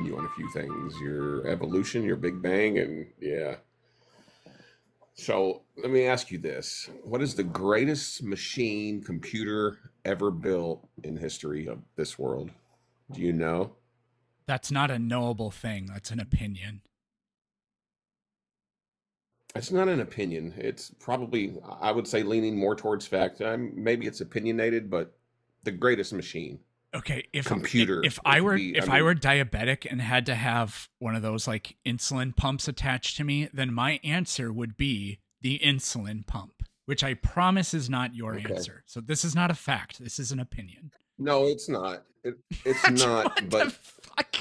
behind you on a few things. Your evolution, your Big Bang, and yeah. So let me ask you this: what is the greatest machine computer ever built in history of this world? Do you know? That's not a knowable thing. That's an opinion. It's not an opinion. It's probably, I would say, leaning more towards fact. Maybe it's opinionated, but the greatest machine Okay, computer. if It I could were be. I if I mean, were diabetic and had to have one of those like insulin pumps attached to me, then my answer would be the insulin pump, which I promise is not your okay. answer. So this is not a fact. This is an opinion. No, it's not. It's not. What the But fuck?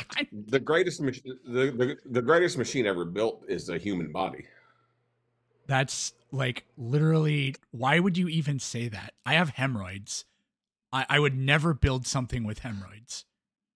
the greatest machine ever built is the human body. That's like literally. Why would you even say that? I have hemorrhoids. I would never build something with hemorrhoids.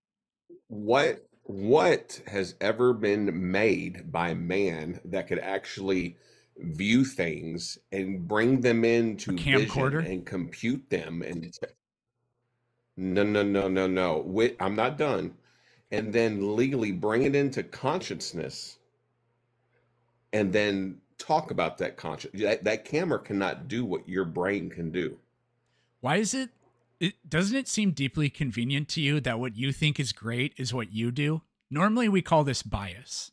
What has ever been made by man that could actually view things and bring them A into vision camcorder. and compute them and no, no, no, no, no. I'm not done. And then legally bring it into consciousness and then talk about that conscious. That camera cannot do what your brain can do. Why is it? It doesn't it seem deeply convenient to you that what you think is great is what you do? Normally, we call this bias.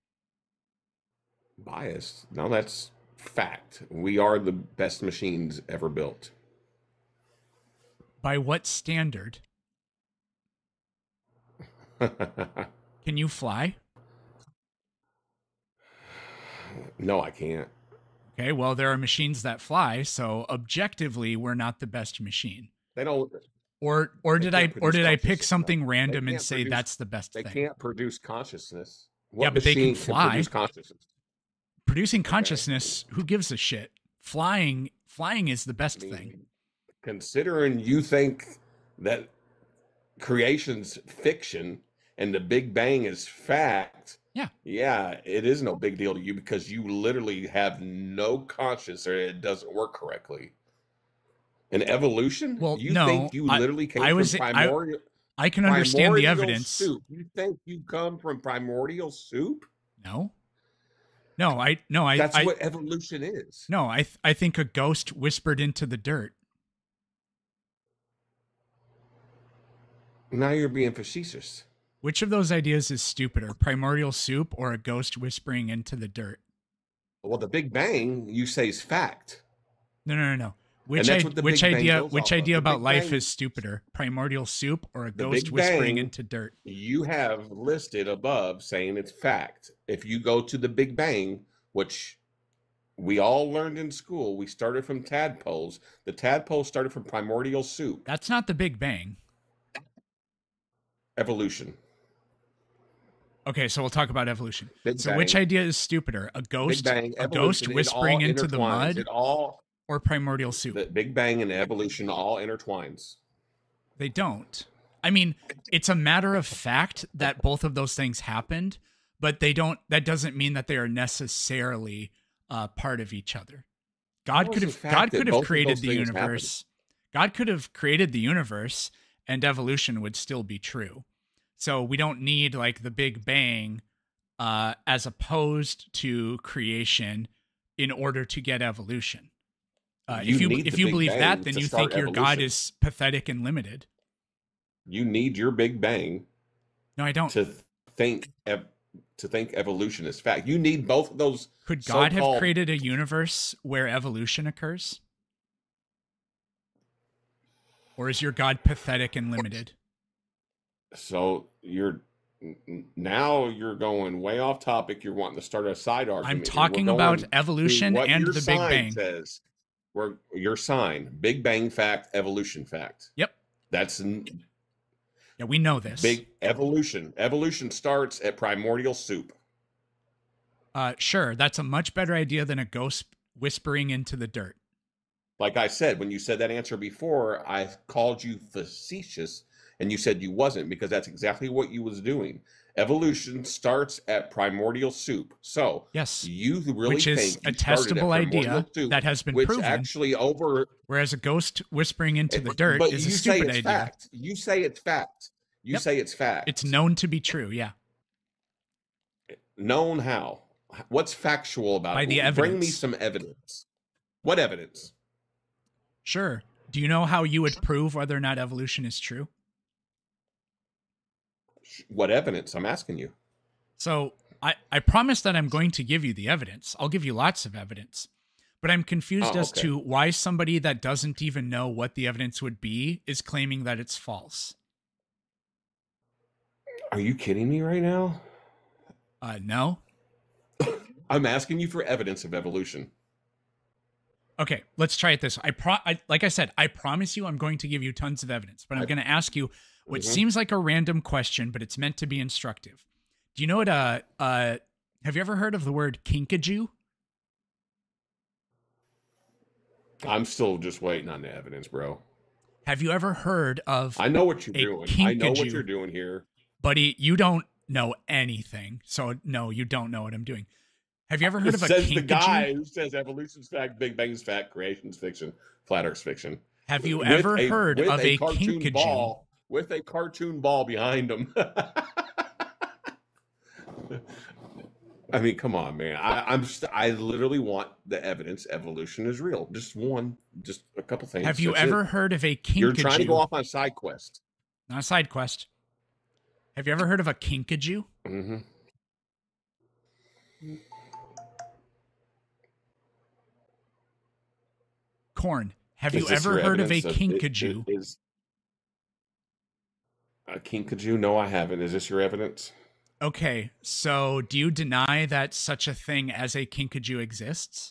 Bias. No, that's fact. We are the best machines ever built. By what standard? Can you fly? No, I can't. Okay, well, there are machines that fly, so objectively, we're not the best machine. They don't. Or They did can't or produce did I pick consciousness. No, something they random and can't say produce. that's the best They thing? can't produce consciousness. Yeah, What but they can machine can fly. produce consciousness? Producing Okay. consciousness, who gives a shit? Flying is the I best thing. mean, considering you think that creation's fiction and the Big Bang is fact, Yeah. yeah, it is no big deal to you because you literally have no conscience or it doesn't work correctly. In evolution, Well, you think no, you literally came I from was I can understand the primordial evidence. soup? You think you come from primordial soup? No. No, I no, That's what evolution is. no, I think a ghost whispered into the dirt. Now you're being facetious. Which of those ideas is stupider, primordial soup or a ghost whispering into the dirt? Well, the Big Bang, you say, is fact. No, no, no, no. And that's what the Big Bang goes Which off of. idea The about Big life Bang, is stupider, primordial soup or a the ghost Big whispering Bang, into dirt? you have listed above saying it's fact. If you go to the Big Bang, which we all learned in school, we started from tadpoles. The tadpoles started from primordial soup. That's not the Big Bang. Evolution. Okay, so we'll talk about evolution. Big So which Bang. idea is stupider? Big Bang. A ghost Evolution. It whispering all into the intertwines. mud It all, or primordial soup? the Big Bang and evolution all intertwines. They don't. I mean, it's a matter of fact that both of those things happened, but they don't. That doesn't mean that they are necessarily part of each other. How is the God fact could that have both of created those the things happen? universe. God could have created the universe, and evolution would still be true. So we don't need like the Big Bang as opposed to creation in order to get evolution. You need If the you Big believe that, Bang then to you start think your God evolution. is pathetic and limited. You need your Big Bang No, I don't. to think evolution is fact. You need both of those Could God have so-called. created a universe where evolution occurs? Or is your God pathetic and limited? So now you're going way off topic. You're wanting to start a side I'm argument here. We're talking about going to evolution what and your the Big sign Bang. says. Where your sign, Big Bang fact, evolution fact. Yep. That's Yeah, we know this. big evolution. Evolution starts at primordial soup. Sure, that's a much better idea than a ghost whispering into the dirt. Like I said, when you said that answer before, I called you facetious and you said you wasn't because that's exactly what you was doing. Evolution starts at primordial soup. So Yes, you really which is think a you started at testable primordial idea soup, that has been which proven, actually over, whereas a ghost whispering into the dirt but is a you say stupid it's idea. fact. You say it's fact. You Yep, say it's it's fact. known to be true. Yeah. Known how? What's factual about By it? the Bring me evidence. some evidence. What evidence? Sure. Do you know how you would prove whether or not evolution is true? What evidence? I'm asking you. So I promise that I'm going to give you the evidence. I'll give you lots of evidence. But I'm confused Oh, as okay. to why somebody that doesn't even know what the evidence would be is claiming that it's false. Are you kidding me right now? No. I'm asking you for evidence of evolution. Okay, let's try it this. Like I said, I promise you I'm going to give you tons of evidence, but I'm going to ask you what seems like a random question, but it's meant to be instructive. Do you know what have you ever heard of the word kinkajou? I'm still just waiting on the evidence, bro. Have you ever heard of I know what you're a doing. I know what kinkajou? you're doing here. Buddy, you don't know anything. So no, you don't know what I'm doing. Have you ever heard of a Says kinkajou? the guy who says evolution's fact, Big Bang's fact, creation's fiction, flat Earth's fiction. Have you ever heard of a cartoon kinkajou? ball with a cartoon ball behind him? I mean, come on, man. I literally want the evidence evolution is real. Just a couple things. Have you That's ever it. heard of a kinkajou? You're trying to go off on a side quest. Not a side quest. Have you ever heard of a kinkajou? Mm-hmm. Corn. Have you ever heard of a kinkajou? Is a kinkajou? No, I haven't. Is this your evidence? Okay, so do you deny that such a thing as a kinkajou exists?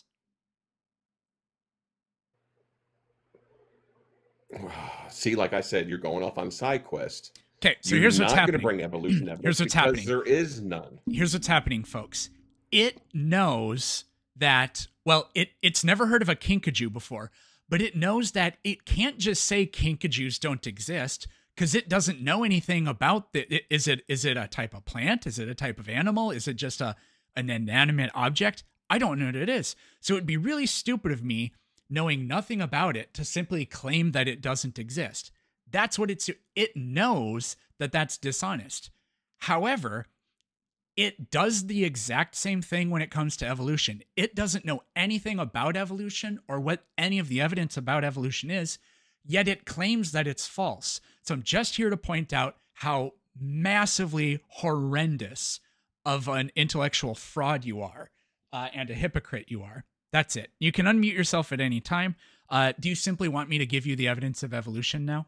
See, like I said, you're going off on side quest. Okay, so here's what's happening. You're not going to bring evolution evidence. Here's what's happening. There is none. Here's what's happening, folks. It knows that, well, it's never heard of a kinkajou before, but it knows that it can't just say kinkajous don't exist because it doesn't know anything about it. Is it a type of plant? Is it a type of animal? Is it just an inanimate object? I don't know what it is. So it'd be really stupid of me, knowing nothing about it, to simply claim that it doesn't exist. That's what it knows that that's dishonest. However, it does the exact same thing when it comes to evolution. It doesn't know anything about evolution or what any of the evidence about evolution is, yet it claims that it's false. So I'm just here to point out how massively horrendous of an intellectual fraud you are and a hypocrite you are. That's it. You can unmute yourself at any time. Do you simply want me to give you the evidence of evolution now?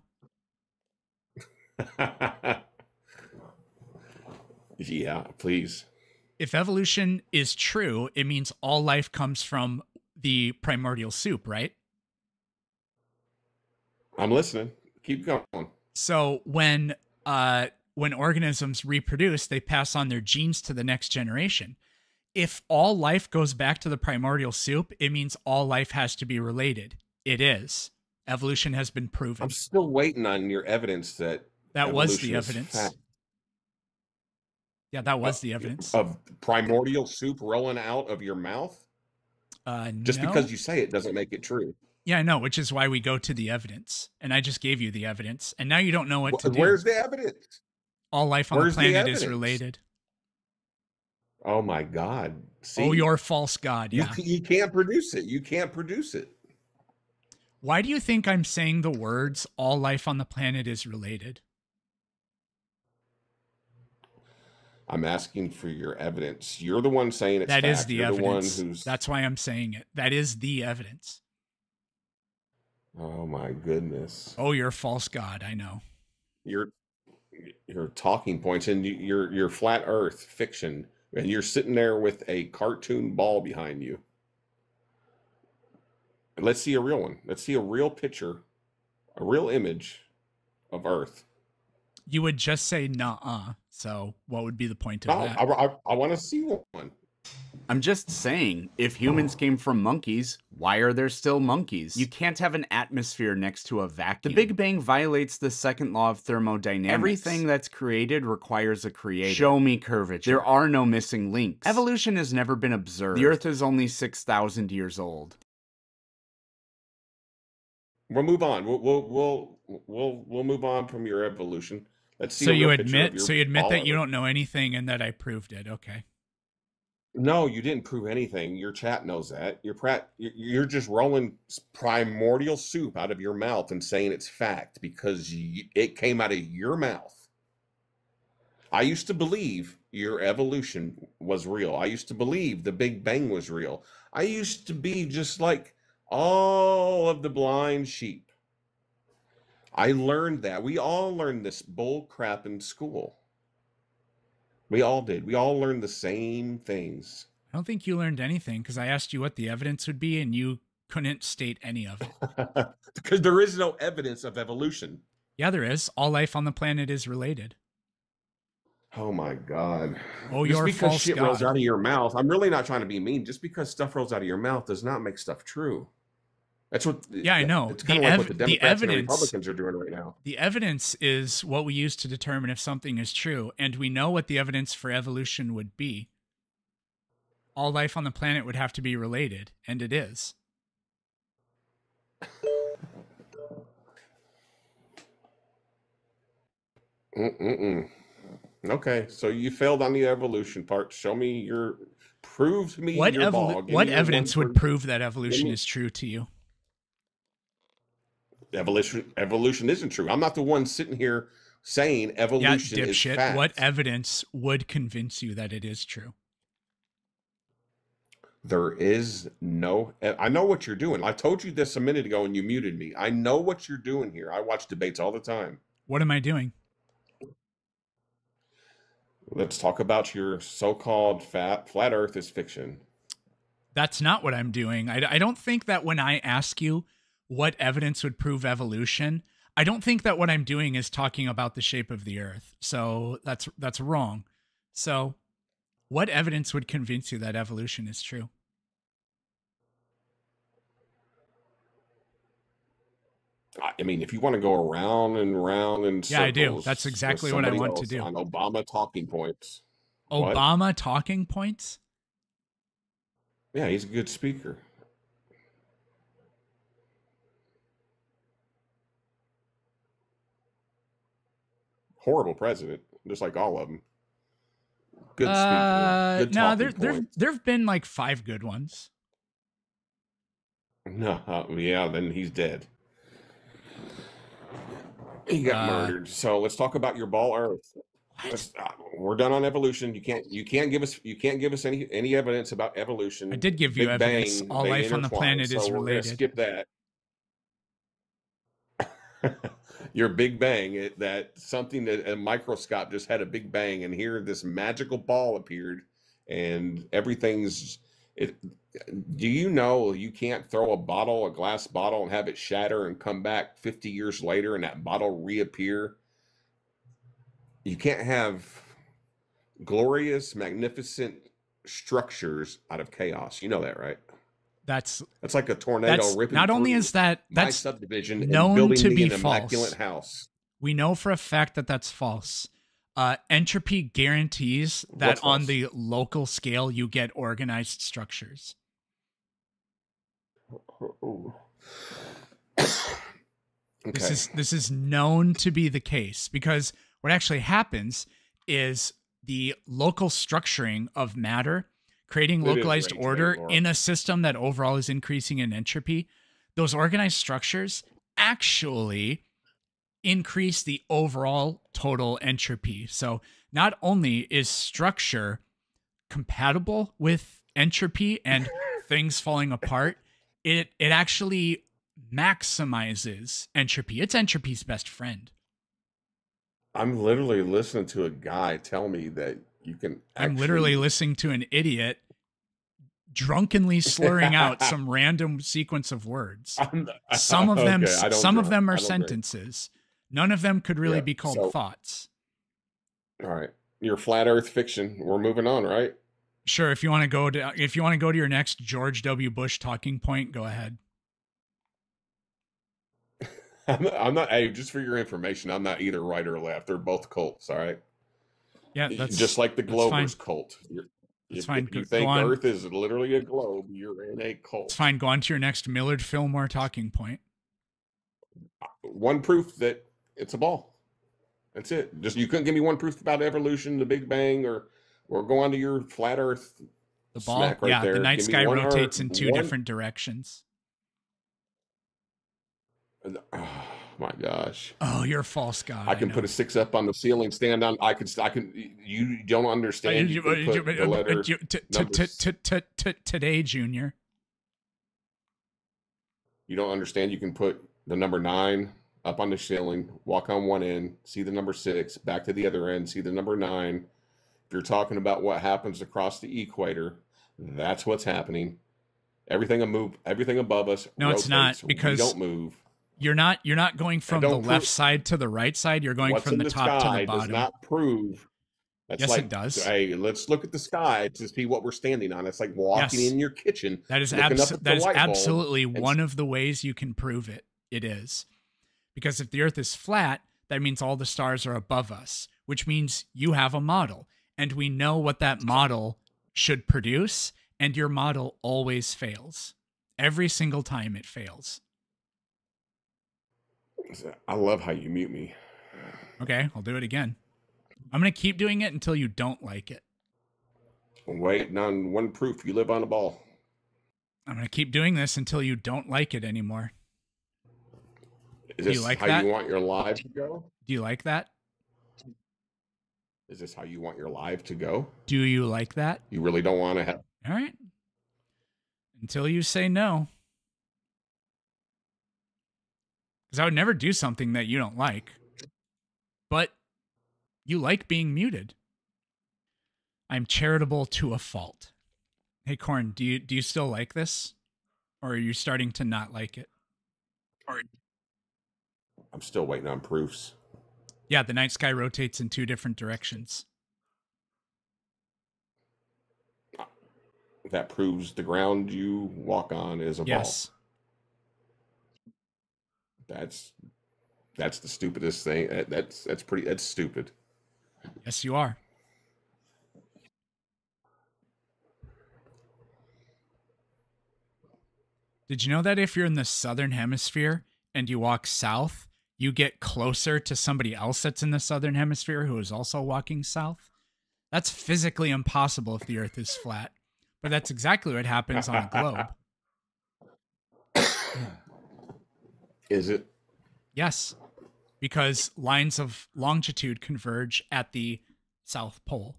Yeah, please. If evolution is true, it means all life comes from the primordial soup, right? I'm listening. Keep going. So when organisms reproduce, they pass on their genes to the next generation. If all life goes back to the primordial soup, it means all life has to be related. It is. Evolution has been proven. I'm still waiting on your evidence that was the evolution is evidence. fact. Yeah, that was the evidence. Of primordial soup rolling out of your mouth? Just no. because you say it doesn't make it true. Yeah, I know, which is why we go to the evidence. And I just gave you the evidence. And now you don't know what to do. Where's the evidence? All life on the planet is related. Oh my God. See? Oh, your false God. Yeah. You can't produce it. You can't produce it. Why do you think I'm saying the words, all life on the planet is related? I'm asking for your evidence. You're the one saying it's that fact. Is the You're evidence. The one who's... That's why I'm saying it. That is the evidence. Oh my goodness. Oh, you're a false God. I know. Your talking points and your flat Earth fiction, and you're sitting there with a cartoon ball behind you. Let's see a real one. Let's see a real picture, a real image of Earth. You would just say nuh-uh. So what would be the point of that? I want to see one. I'm just saying, if humans came from monkeys, why are there still monkeys? You can't have an atmosphere next to a vacuum. The Big Bang violates the second law of thermodynamics. Everything that's created requires a creator. Show me curvature. There are no missing links. Evolution has never been observed. The Earth is only 6,000 years old. We'll move on. We'll move on from your evolution. Let's see. So you admit that you don't know anything and that I proved it. Okay. No, you didn't prove anything. Your chat knows that. You're just rolling primordial soup out of your mouth and saying it's fact because it came out of your mouth. I used to believe your evolution was real. I used to believe the Big Bang was real. I used to be just like all of the blind sheep. I learned that. We all learned this bull crap in school. We all did. We all learned the same things. I don't think you learned anything because I asked you what the evidence would be and you couldn't state any of it. Because there is no evidence of evolution. Yeah, there is. All life on the planet is related. Oh my God. Oh, Just you're because false shit God. rolls out of your mouth, I'm really not trying to be mean. Just because stuff rolls out of your mouth does not make stuff true. That's what. Yeah, I know. It's kind of like what the Democrats and the Republicans are doing right now. The evidence is what we use to determine if something is true, and we know what the evidence for evolution would be. All life on the planet would have to be related, and it is. Okay, so you failed on the evolution part. Show me your, prove to me your ball. What evidence would prove that evolution is true to you? Evolution isn't true. I'm not the one sitting here saying evolution is fact. What evidence would convince you that it is true? There is no. I know what you're doing. I told you this a minute ago and you muted me. I know what you're doing here. I watch debates all the time. What am I doing? Let's talk about your so-called flat earth is fiction. That's not what I'm doing. I don't think that when I ask you what evidence would prove evolution, I don't think that what I'm doing is talking about the shape of the earth. So that's wrong. So what evidence would convince you that evolution is true? I mean, if you want to go around and round in circles, yeah, I do. That's exactly what I want to do. On Obama talking points. Obama What? talking points? Yeah, he's a good speaker. Horrible president, just like all of them. Good speaker. Good no, talking there've been like 5 good ones. No, yeah, then he's dead. He got murdered. So let's talk about your ball Earth. We're done on evolution. You can't give us any evidence about evolution. I did give you Big evidence. Bang, All they life on the intertwine, planet is so we're gonna related. skip that. Your Big Bang, that something that a microscope just had a Big Bang, and here this magical ball appeared, and everything's. Do you know you can't throw a glass bottle, and have it shatter and come back 50 years later, and that bottle reappear? You can't have glorious, magnificent structures out of chaos. You know that, right? That's like a tornado ripping. Not only is that's subdivision known and building to be an false. immaculate house. We know for a fact that that's false. Entropy guarantees that on the local scale you get organized structures. Okay. This is known to be the case because what actually happens is the local structuring of matter, creating localized order in a system that overall is increasing in entropy. Those organized structures actually increase the overall total entropy. So not only is structure compatible with entropy and things falling apart, it actually maximizes entropy. It's entropy's best friend. I'm literally listening to a guy tell me that you can I'm literally listening to an idiot drunkenly slurring out some random sequence of words. Some of them are sentences. None of them could really be called thoughts. All right. Your flat earth fiction. We're moving on, right? Sure, if you want to go to your next George W. Bush talking point, go ahead. I'm not. Hey, just for your information, I'm not either right or left. They're both cults. All right. Yeah, that's just like the Globers cult. It's fine. If you think Earth is literally a globe, you're in a cult. It's fine. Go on to your next Millard Fillmore talking point. One proof that it's a ball. That's it. Just you couldn't give me one proof about evolution, the Big Bang, or go on to your flat Earth The ball, Smack right yeah, there. the night Give me sky one rotates Earth, in two different directions. Oh my gosh. Oh, you're a false god. I can put a 6 up on the ceiling, stand on. I can. You don't understand. You can put the letter today, Junior. You don't understand. You can put the number 9 up on the ceiling, walk on one end, see the number 6, back to the other end, see the number 9. If you're talking about what happens across the equator, that's what's happening. Everything above us. No, rotates. It's not, because we don't move. You're not going from the left side to the right side. You're going from the top to the bottom. Does not prove. That's yes, like, it does. Hey, let's look at the sky to see what we're standing on. It's like walking in your kitchen. That is absolutely one of the ways you can prove it. It is. Because if the Earth is flat, that means all the stars are above us, which means you have a model. And we know what that model should produce, and your model always fails. Every single time it fails. I love how you mute me. Okay, I'll do it again. I'm going to keep doing it until you don't like it. Waiting on one proof. You live on a ball. I'm going to keep doing this until you don't like it anymore. Is this how you want your live to go? Do you like that? Is this how you want your live to go? Do you like that? You really don't want to have... All right. Until you say no. Because I would never do something that you don't like. But you like being muted. I'm charitable to a fault. Hey, Corn, do you still like this? Or are you starting to not like it? I'm still waiting on proofs. Yeah, the night sky rotates in two different directions. That proves the ground you walk on is a ball. That's the stupidest thing. That's stupid. Yes, you are. Did you know that if you're in the southern hemisphere and you walk south, you get closer to somebody else that's in the southern hemisphere who is also walking south? That's physically impossible if the Earth is flat. But that's exactly what happens on a globe. Is it? Yes, because lines of longitude converge at the South Pole.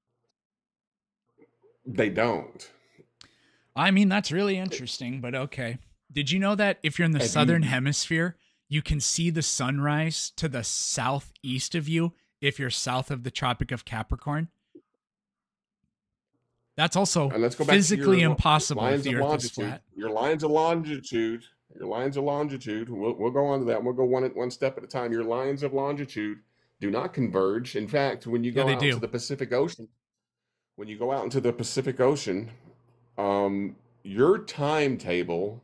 They don't. I mean, that's really interesting, but okay. Did you know that if you're in the southern hemisphere, you can see the sunrise to the southeast of you if you're south of the Tropic of Capricorn? That's also physically impossible if the Earth is flat. Your lines of longitude. We'll go on to that. We'll go one step at a time. Your lines of longitude do not converge. In fact, when you go out into the Pacific Ocean, your timetable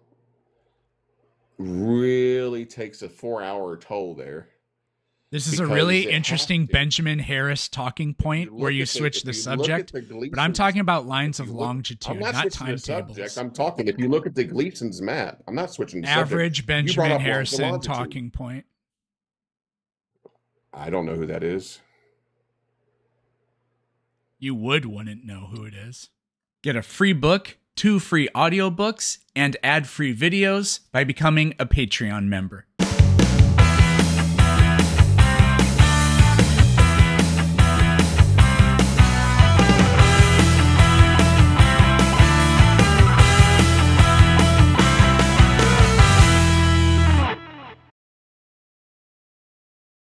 really takes a 4-hour toll there. This is a really interesting Benjamin Harris talking point where you switch the subject, but I'm talking about lines of longitude, not timetables. I'm talking, if you look at the Gleason's map, I'm not switching the subject. Average Benjamin Harrison talking point. I don't know who that is. You wouldn't know who it is. Get a free book, 2 free audiobooks, and ad-free videos by becoming a Patreon member.